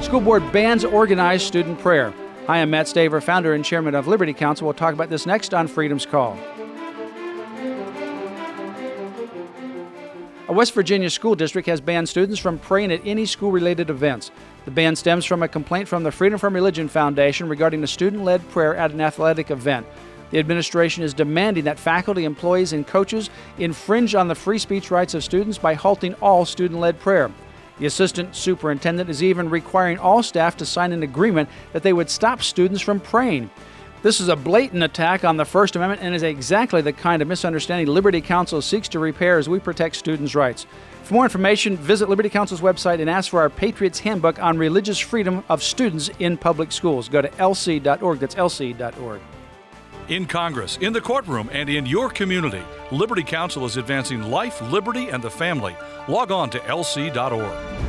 School board bans organized student prayer. Hi, I'm Matt Staver, founder and chairman of Liberty Counsel. We'll talk about this next on Freedom's Call. A West Virginia school district has banned students from praying at any school-related events. The ban stems from a complaint from the Freedom from Religion Foundation regarding a student-led prayer at an athletic event. The administration is demanding that faculty, employees, and coaches infringe on the free speech rights of students by halting all student-led prayer. The assistant superintendent is even requiring all staff to sign an agreement that they would stop students from praying. This is a blatant attack on the First Amendment and is exactly the kind of misunderstanding Liberty Counsel seeks to repair as we protect students' rights. For more information, visit Liberty Counsel's website and ask for our Patriots Handbook on religious freedom of students in public schools. Go to lc.org. That's lc.org. In Congress, in the courtroom, and in your community, Liberty Counsel is advancing life, liberty, and the family. Log on to lc.org.